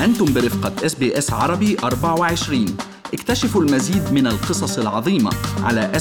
أنتم برفقة SBS عربي 24. اكتشفوا المزيد من القصص العظيمة على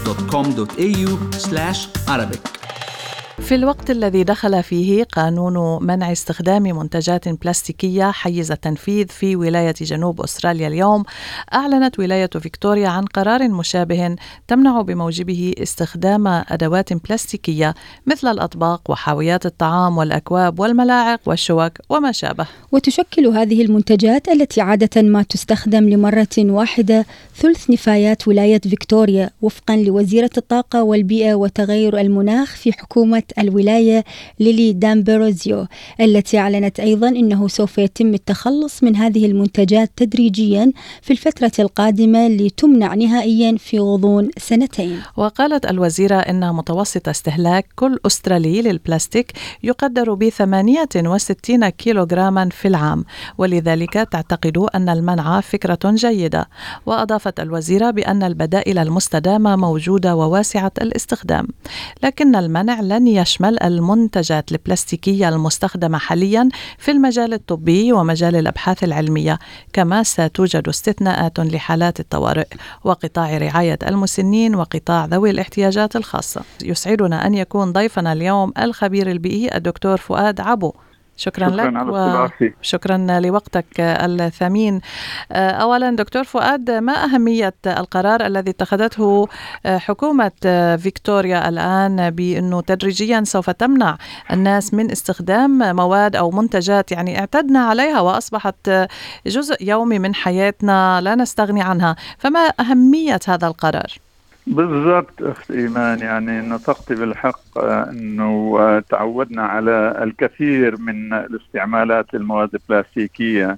sbs.com.au/Arabic. في الوقت الذي دخل فيه قانون منع استخدام منتجات بلاستيكية حيز التنفيذ في ولاية جنوب أستراليا اليوم، أعلنت ولاية فيكتوريا عن قرار مشابه تمنع بموجبه استخدام أدوات بلاستيكية مثل الأطباق وحاويات الطعام والأكواب والملاعق والشوك وما شابه. وتشكل هذه المنتجات التي عادة ما تستخدم لمرة واحدة ثلث نفايات ولاية فيكتوريا، وفقا لوزيرة الطاقة والبيئة وتغير المناخ في حكومة الولاية ليلي دامبروزيو، التي أعلنت أيضا أنه سوف يتم التخلص من هذه المنتجات تدريجيا في الفترة القادمة لتمنع نهائيا في غضون 2 سنين. وقالت الوزيرة أن متوسط استهلاك كل أسترالي للبلاستيك يقدر ب 68 كيلوغراما في العام، ولذلك تعتقد أن المنع فكرة جيدة. وأضافت الوزيرة بأن البدائل المستدامة موجودة وواسعة الاستخدام، لكن المنع لن يشمل المنتجات البلاستيكية المستخدمة حاليا في المجال الطبي ومجال الأبحاث العلمية، كما ستوجد استثناءات لحالات الطوارئ وقطاع رعاية المسنين وقطاع ذوي الاحتياجات الخاصة. يسعدنا أن يكون ضيفنا اليوم الخبير البيئي الدكتور فؤاد عبو. شكرا لك وشكرا لوقتك الثمين. أولا دكتور فؤاد، ما أهمية القرار الذي اتخذته حكومة فيكتوريا الآن بأنه تدريجيا سوف تمنع الناس من استخدام مواد أو منتجات يعني اعتدنا عليها وأصبحت جزء يومي من حياتنا لا نستغني عنها، فما أهمية هذا القرار؟ بالضبط أخت إيمان، يعني نطقت بالحق أنه تعودنا على الكثير من الاستعمالات للمواد البلاستيكية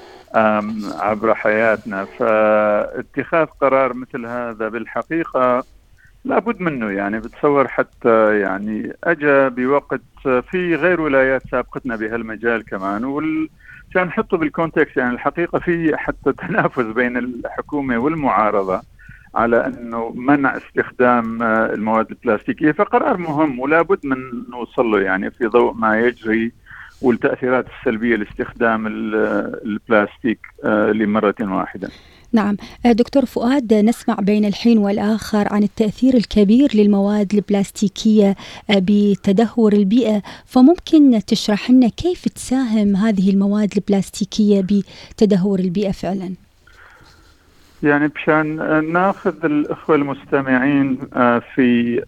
عبر حياتنا، فاتخاذ قرار مثل هذا بالحقيقة لابد منه. يعني بتصور حتى يعني أجا بوقت في غير ولايات سابقتنا بهالمجال كمان، عشان نحطه بالكونتكست يعني الحقيقة في حتى تنافس بين الحكومة والمعارضة على أنه منع استخدام المواد البلاستيكية، فقرار مهم ولا بد من نوصل له يعني في ضوء ما يجري والتأثيرات السلبية لاستخدام البلاستيك لمرة واحدة. نعم دكتور فؤاد، نسمع بين الحين والآخر عن التأثير الكبير للمواد البلاستيكية بتدهور البيئة، فممكن تشرح لنا كيف تساهم هذه المواد البلاستيكية بتدهور البيئة فعلا؟ يعني مشان ناخذ الأخوة المستمعين في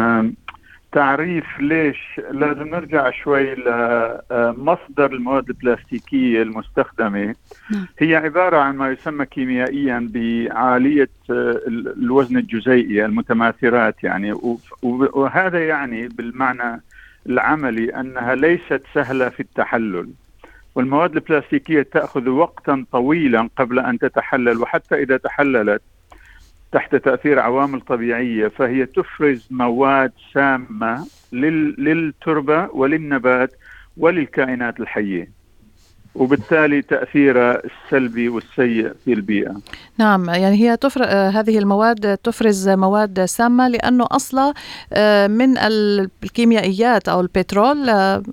تعريف ليش لازم نرجع شوي لمصدر المواد البلاستيكية المستخدمة. هي عبارة عن ما يسمى كيميائيا بعالية الوزن الجزيئي المتماثرات يعني، وهذا يعني بالمعنى العملي أنها ليست سهلة في التحلل، والمواد البلاستيكية تأخذ وقتا طويلا قبل أن تتحلل، وحتى إذا تحللت تحت تأثير عوامل طبيعية فهي تفرز مواد سامة للتربة وللنبات وللكائنات الحية، وبالتالي تأثيرها السلبي والسيء في البيئة. نعم، يعني هي هذه المواد تفرز مواد سامة لأنه أصلا من الكيميائيات أو البترول.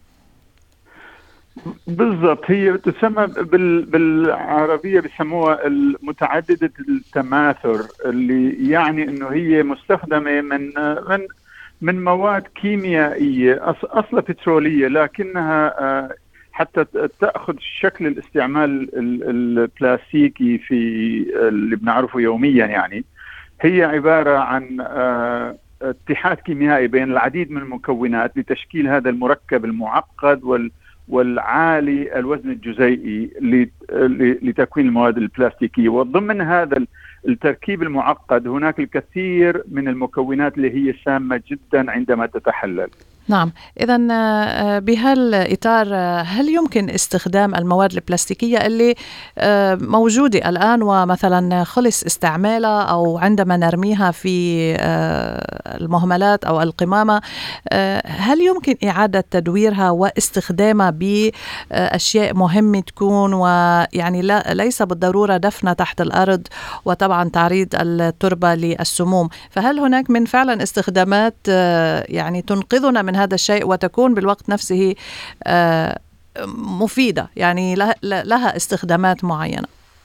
بالضبط، هي تسمى بالعربية بيسموها المتعددة التماثر، اللي يعني انه هي مستخدمة من مواد كيميائية اصلا بترولية، لكنها حتى تأخذ شكل الاستعمال البلاستيكي في اللي بنعرفه يوميا. يعني هي عبارة عن اتحاد كيميائي بين العديد من المكونات لتشكيل هذا المركب المعقد والعالي الوزن الجزيئي لتكوين المواد البلاستيكية. وضمن هذا التركيب المعقد هناك الكثير من المكونات اللي هي سامة جدا عندما تتحلل. نعم، إذن بهالإطار هل يمكن استخدام المواد البلاستيكية اللي موجودة الآن ومثلا خلص استعمالها أو عندما نرميها في المهملات أو القمامة، هل يمكن إعادة تدويرها واستخدامها بأشياء مهمة تكون ويعني ليس بالضرورة دفنها تحت الأرض وطبعا تعريض التربة للسموم؟ فهل هناك من فعلا استخدامات يعني تنقذنا من هذا الشيء وتكون بالوقت نفسه مفيدة، يعني لها استخدامات معينة.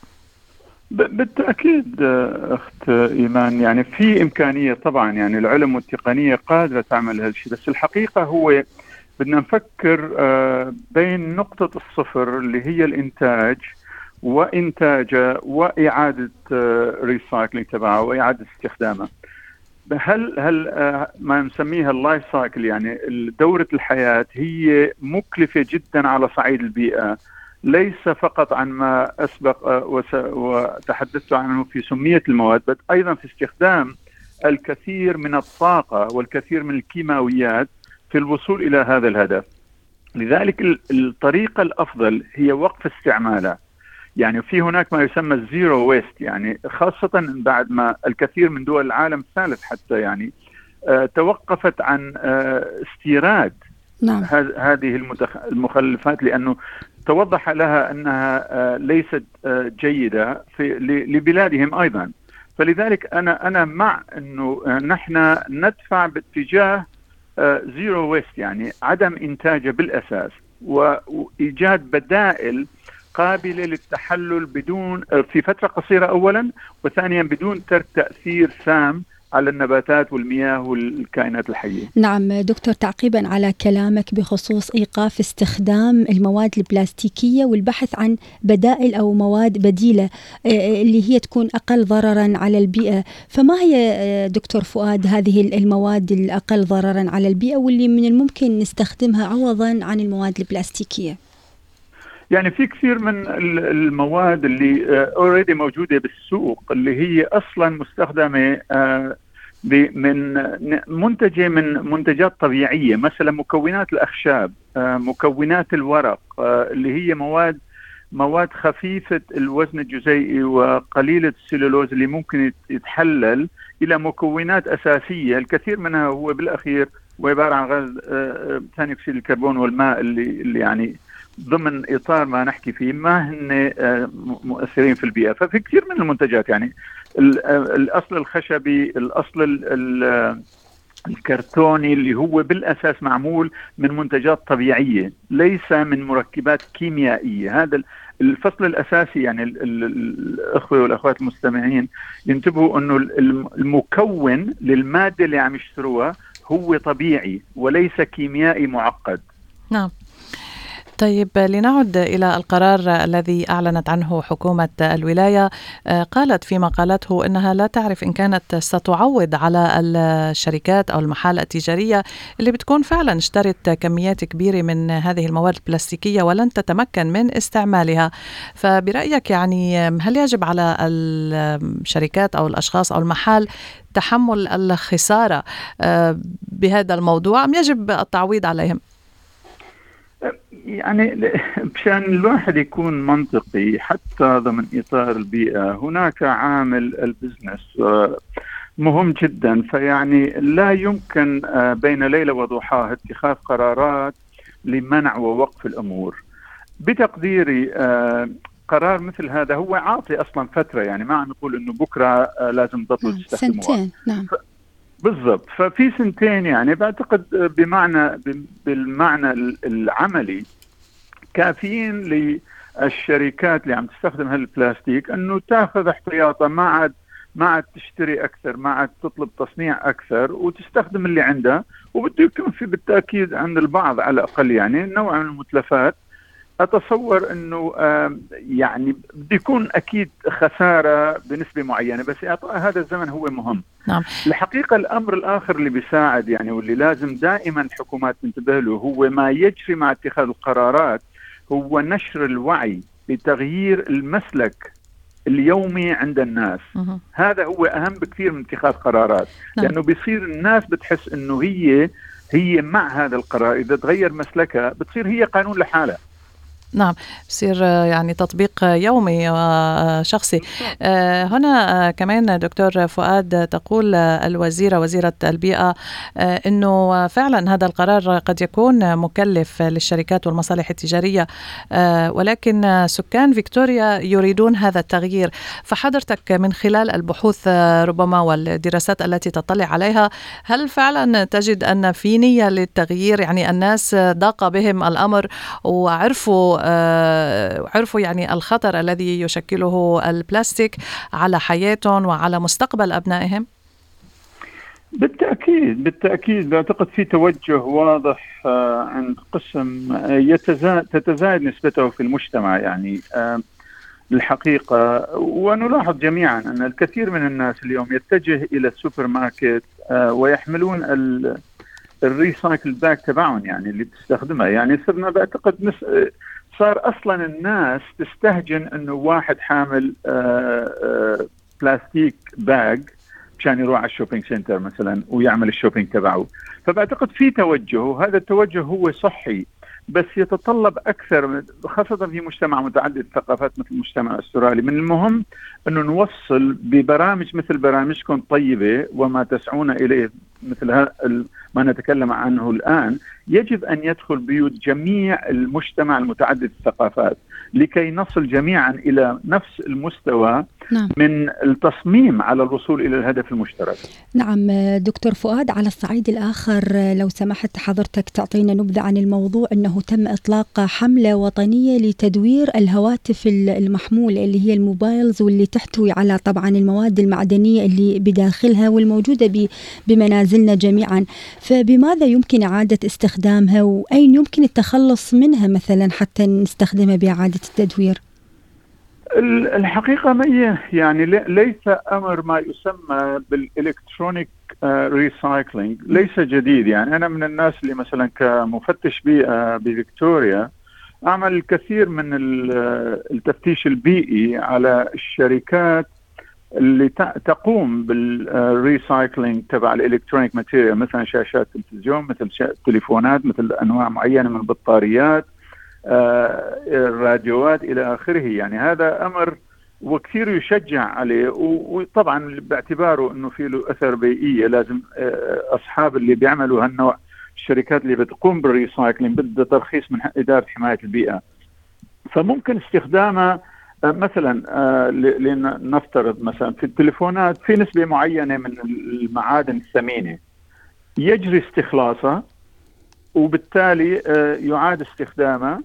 بالتأكيد أخت إيمان، يعني في إمكانية طبعا، يعني العلم والتقنية قادرة تعمل هذا الشيء، بس الحقيقة هو بدنا نفكر بين نقطة الصفر اللي هي الإنتاج وإنتاجه وإعادة ريسايكلينج تبعه وإعادة استخدامه. هل ما نسميها اللايف سايكل، يعني دورة الحياة، هي مكلفة جدا على صعيد البيئة، ليس فقط عن ما أسبق وتحدثت عنه في سمية المواد، بل أيضا في استخدام الكثير من الطاقة والكثير من الكيماويات في الوصول إلى هذا الهدف. لذلك الطريقة الأفضل هي وقف استعمالها. يعني في هناك ما يسمى الزيرو ويست، يعني خاصة بعد ما الكثير من دول العالم الثالث حتى يعني توقفت عن استيراد هذه المخلفات، لأنه توضح لها أنها ليست جيدة لبلادهم أيضا. فلذلك أنا مع أنه نحن ندفع باتجاه زيرو ويست، يعني عدم إنتاجه بالأساس، وإيجاد بدائل قابلة للتحلل بدون في فترة قصيرة أولا، وثانيا بدون ترك تأثير سام على النباتات والمياه والكائنات الحية. نعم دكتور، تعقيبا على كلامك بخصوص إيقاف استخدام المواد البلاستيكية والبحث عن بدائل أو مواد بديلة اللي هي تكون أقل ضررا على البيئة، فما هي دكتور فؤاد هذه المواد الأقل ضررا على البيئة واللي من الممكن نستخدمها عوضا عن المواد البلاستيكية؟ يعني في كثير من المواد اللي اوريدي موجودة بالسوق، اللي هي أصلا مستخدمة من منتجة من منتجات طبيعية، مثلا مكونات الأخشاب، مكونات الورق، اللي هي مواد خفيفة الوزن الجزيئي وقليلة السلولوز، اللي ممكن يتحلل إلى مكونات أساسية. الكثير منها هو بالأخير عبارة عن غاز ثاني أكسيد الكربون والماء، اللي يعني ضمن إطار ما نحكي فيه ما هن مؤثرين في البيئة. ففي كثير من المنتجات، يعني الأصل الخشبي، الأصل الكرتوني اللي هو بالأساس معمول من منتجات طبيعية ليس من مركبات كيميائية. هذا الفصل الأساسي، يعني الأخوة والأخوات المستمعين ينتبهوا أنه المكون للمادة اللي عم يشتروها هو طبيعي وليس كيميائي معقد. نعم. طيب، لنعد إلى القرار الذي أعلنت عنه حكومة الولاية. قالت فيما قالته أنها لا تعرف إن كانت ستعوض على الشركات أو المحال التجارية اللي بتكون فعلا اشترت كميات كبيرة من هذه المواد البلاستيكية ولن تتمكن من استعمالها. فبرأيك يعني هل يجب على الشركات أو الأشخاص أو المحال تحمل الخسارة بهذا الموضوع أم يجب التعويض عليهم؟ يعني مشان الواحد يكون منطقي حتى ضمن إطار البيئة، هناك عامل البزنس مهم جدا. فيعني لا يمكن بين ليلة وضحاها اتخاذ قرارات لمنع ووقف الأمور. بتقديري قرار مثل هذا هو عاطي أصلا فترة، يعني ما عم نقول إنه بكرة لازم تبطلوا تستخدموها. سنتين. نعم بالضبط. ففي سنتين يعني بعتقد بالمعنى العملي كافيين للشركات اللي عم تستخدم هالبلاستيك انه تاخذ احتياطها، ما عاد تشتري اكثر، ما عاد تطلب تصنيع اكثر، وتستخدم اللي عندها. وبده يكون في بالتاكيد عند البعض على الاقل يعني نوع من المتلفات. أتصور أنه يعني بده يكون أكيد خسارة بنسبة معينة، بس إعطاء هذا الزمن هو مهم. نعم. الحقيقة الأمر الآخر اللي بيساعد يعني واللي لازم دائما الحكومات تنتبه له هو ما يجري مع اتخاذ القرارات، هو نشر الوعي بتغيير المسلك اليومي عند الناس. هذا هو أهم بكثير من اتخاذ قرارات. نعم. لأنه بيصير الناس بتحس أنه هي مع هذا القرار. إذا تغير مسلكها بتصير هي قانون لحالها. نعم، بصير يعني تطبيق يومي وشخصي. هنا كمان دكتور فؤاد تقول وزيرة البيئة أنه فعلا هذا القرار قد يكون مكلف للشركات والمصالح التجارية، ولكن سكان فيكتوريا يريدون هذا التغيير. فحضرتك من خلال البحوث ربما والدراسات التي تطلع عليها، هل فعلا تجد أن في نية للتغيير؟ يعني الناس ضاق بهم الأمر وعرفوا يعني الخطر الذي يشكله البلاستيك على حياتهم وعلى مستقبل أبنائهم؟ بالتأكيد أعتقد في توجه واضح عند قسم تتزايد نسبته في المجتمع يعني الحقيقة. ونلاحظ جميعا أن الكثير من الناس اليوم يتجه إلى السوبر ماركت ويحملون الريسايكل باك تبعهم يعني اللي بتستخدمها. يعني صرنا بعتقد صار أصلا الناس تستهجن أنه واحد حامل بلاستيك باج عشان يروح على الشوبينج سنتر مثلا ويعمل الشوبينج تبعه. فبعتقد في توجه، وهذا التوجه هو صحي، بس يتطلب أكثر خاصة في مجتمع متعدد الثقافات مثل المجتمع الأسترالي. من المهم أنه نوصل ببرامج مثل برامجكم طيبة وما تسعون إليه مثل ما نتكلم عنه الآن، يجب أن يدخل بيوت جميع المجتمع المتعدد الثقافات لكي نصل جميعا إلى نفس المستوى من التصميم على الوصول إلى الهدف المشترك. نعم دكتور فؤاد، على الصعيد الآخر لو سمحت حضرتك تعطينا نبذة عن الموضوع، أنه تم إطلاق حملة وطنية لتدوير الهواتف المحمولة اللي هي الموبايلز، واللي تحتوي على طبعا المواد المعدنية اللي بداخلها والموجودة بمنازلنا جميعا. فبماذا يمكن إعادة استخدامها وأين يمكن التخلص منها مثلا حتى نستخدمها بإعادة التدوير؟ الحقيقة يعني ليس أمر ما يسمى بالإلكترونيك ريسايكلينج ليس جديد. يعني أنا من الناس اللي مثلا كمفتش بيئة بفيكتوريا أعمل الكثير من التفتيش البيئي على الشركات اللي تقوم بالريسايكلينج تبع الإلكترونيك ماتيريال، مثلا شاشات تلفزيون، مثل تليفونات، مثل أنواع معينة من البطاريات، الراديوات إلى آخره. يعني هذا أمر وكثير يشجع عليه، وطبعا باعتباره أنه فيه له أثر بيئي لازم أصحاب اللي بيعملوا هالنوع الشركات اللي بتقوم بالريسايكلينج بدها ترخيص من إدارة حماية البيئة. فممكن استخدامها مثلا لنفترض مثلا في التليفونات في نسبة معينة من المعادن الثمينة يجري استخلاصها، وبالتالي يعاد استخدامها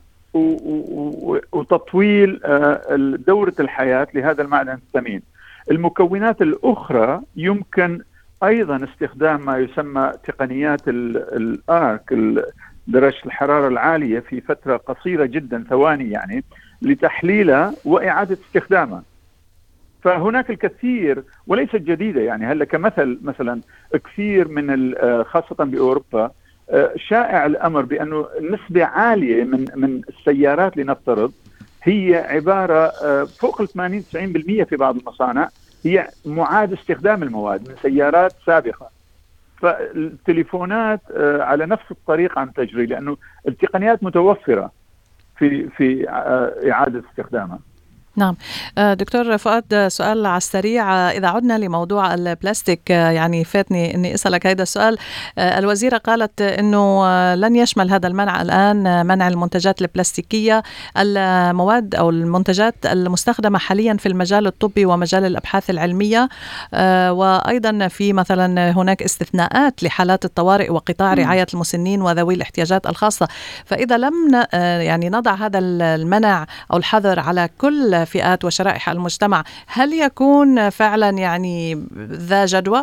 وتطويل دورة الحياة لهذا المعدن الثمين. المكونات الأخرى يمكن أيضا استخدام ما يسمى تقنيات الآرك، درجة الحرارة العالية، في فترة قصيرة جدا، ثواني يعني، لتحليلها وإعادة استخدامها. فهناك الكثير وليست جديدة. يعني هلا كمثل مثلا كثير من خاصة بأوروبا شائع الأمر بأنه نسبة عالية من السيارات لنفترض هي عبارة فوق 80-90% في بعض المصانع هي معاد استخدام المواد من سيارات سابقة. فالتليفونات على نفس الطريقة عم تجري، لأنه التقنيات متوفرة في إعادة استخدامها. نعم دكتور فؤاد، سؤال على السريع. إذا عدنا لموضوع البلاستيك، يعني فاتني أني أسألك هذا السؤال. الوزيرة قالت أنه لن يشمل هذا المنع الآن منع المنتجات البلاستيكية، المواد أو المنتجات المستخدمة حاليا في المجال الطبي ومجال الأبحاث العلمية، وأيضا في مثلا هناك استثناءات لحالات الطوارئ وقطاع رعاية المسنين وذوي الاحتياجات الخاصة. فإذا لم يعني نضع هذا المنع أو الحظر على كل فئات وشرائح المجتمع، هل يكون فعلا يعني ذا جدوى؟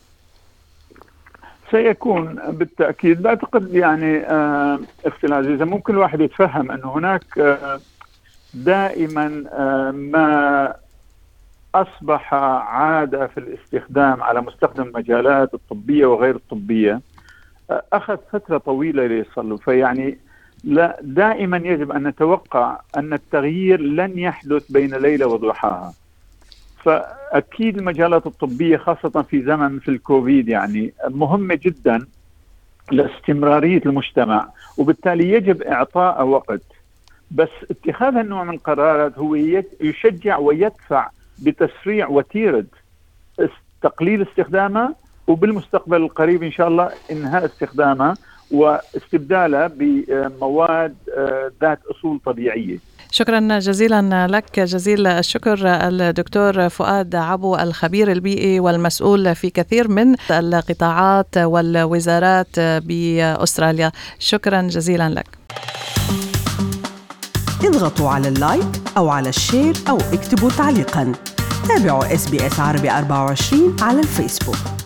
سيكون بالتأكيد. أعتقد يعني أختي العزيزة ممكن الواحد يتفهم أنه هناك دائما ما أصبح عادة في الاستخدام على مستخدم المجالات الطبية وغير الطبية أخذ فترة طويلة ليصلوا. فيعني لا، دائما يجب أن نتوقع أن التغيير لن يحدث بين ليلة وضحاها. فأكيد المجالات الطبية خاصة في زمن مثل الكوفيد يعني مهمة جدا لاستمرارية المجتمع، وبالتالي يجب إعطاء وقت. بس اتخاذ هالنوع من القرارات هو يشجع ويدفع بتسريع وتيرة تقليل استخدامها، وبالمستقبل القريب إن شاء الله إنهاء استخدامها واستبدالها بمواد ذات أصول طبيعية. شكرا جزيلا لك، جزيل الشكر الدكتور فؤاد عبو، الخبير البيئي والمسؤول في كثير من القطاعات والوزارات بأستراليا. شكرا جزيلا لك. اضغطوا على اللايك أو على الشير أو اكتبوا تعليقا. تابعوا SBS عربي 24 على الفيسبوك.